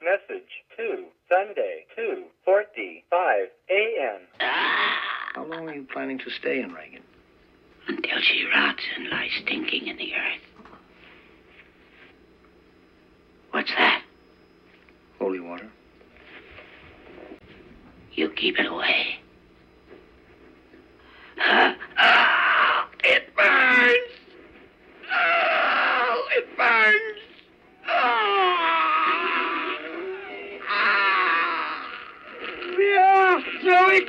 Message 2, Sunday, 2:45 a.m. How long are you planning to stay in Reagan? Until she rots and lies stinking in the earth. What's that? Holy water. You keep it away. It burns! Oh, it burns! Yeah, throw it!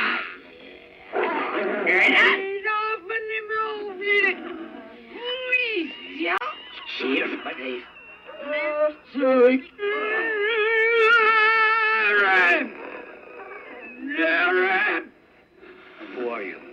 Who are you?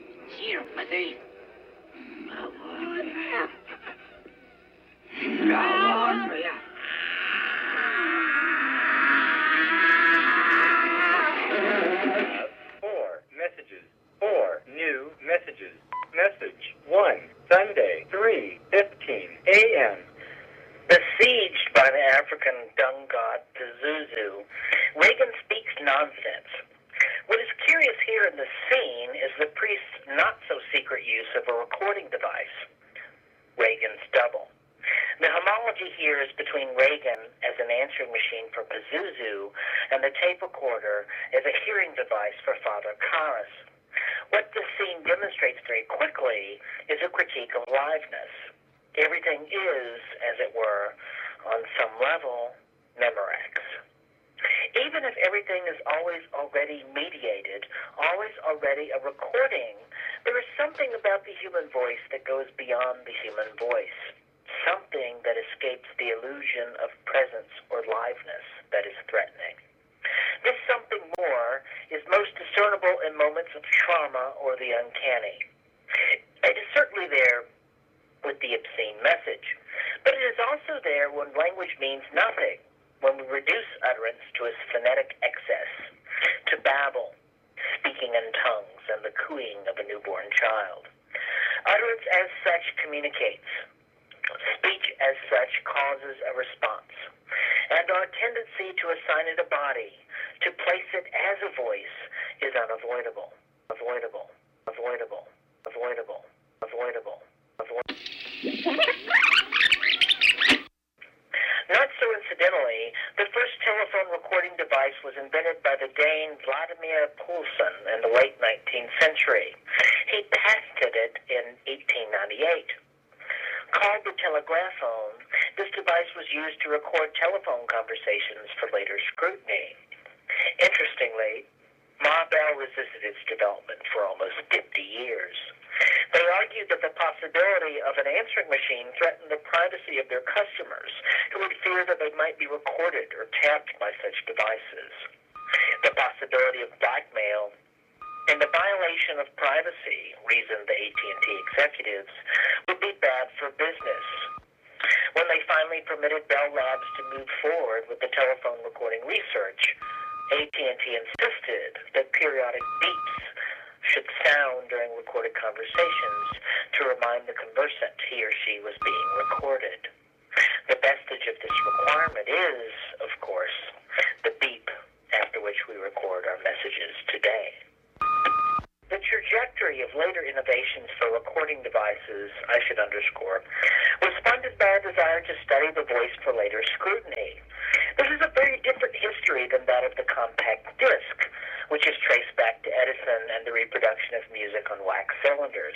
Four new messages. Message 1, Sunday, 3:15 a.m. Besieged by the African dung god Pazuzu, Reagan speaks nonsense. What is curious here in the scene is the priest's not-so-secret use of a recording device, Reagan's double. The homology here is between Reagan as an answering machine for Pazuzu and the tape recorder as a hearing device for Father Karras. What this scene demonstrates very quickly is a critique of liveness. Everything is, as it were, on some level, Memorex. Even if everything is always already mediated, always already a recording, there is something about the human voice that goes beyond the human voice, something that escapes the illusion of presence or liveness that is threatening. This something more is most discernible in moments of trauma or the uncanny. It is certainly there with the obscene message, but it is also there when language means nothing, when we reduce utterance to its phonetic excess, to babble, speaking in tongues, and the cooing of a newborn child. Utterance as such communicates. Speech as such causes a response, and our tendency to assign it a body, to place it as a voice, is unavoidable. Avoidable. Avoidable. Avoidable. Avoidable. Not so incidentally, the first telephone recording device was invented by the Dane Vladimir Poulsen in the late 19th century. He patented it in 1898. Called the telegraphone, this device was used to record telephone conversations for later scrutiny. Interestingly, Ma Bell resisted its development for almost 50 years. They argued that the possibility of an answering machine threatened the privacy of their customers, who would fear that they might be recorded or tapped by such devices. The possibility of blackmail and the violation of privacy, reasoned the AT&T executives, would be bad for business. When they finally permitted Bell Labs to move forward with the telephone recording research, AT&T insisted that periodic beeps should sound during recorded conversations to remind the conversant he or she was being recorded. The vestige of this requirement is, of course, the beep after which we record our messages today. The trajectory of later innovations for recording devices, I should underscore, was funded by a desire to study the voice for later scrutiny. This is a very different history than that of the compact disc, which is traced back to Edison and the reproduction of music on wax cylinders.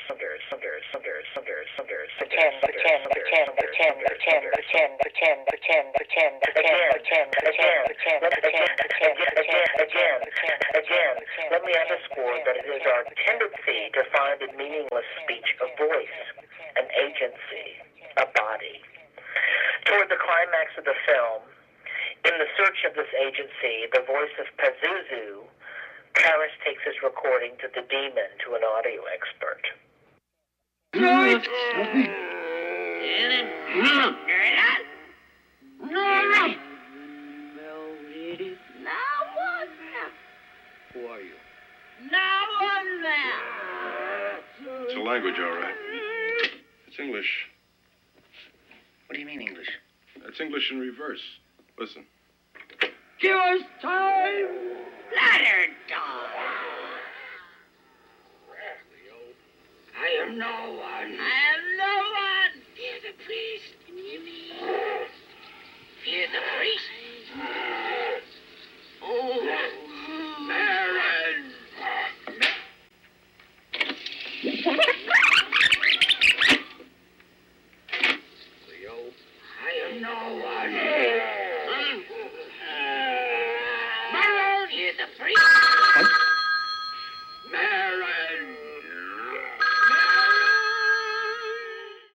Again, let me underscore that it is our tendency to find in meaningless speech a voice, an agency, a body. Toward the climax of the film, in the search of this agency, the voice of Pazuzu, Karras takes his recording to the demon, to an audio expert. Who are you? It's a language, all right. It's English. What do you mean, English? It's English in reverse. Listen. Give us time. Let her die. I am no one. I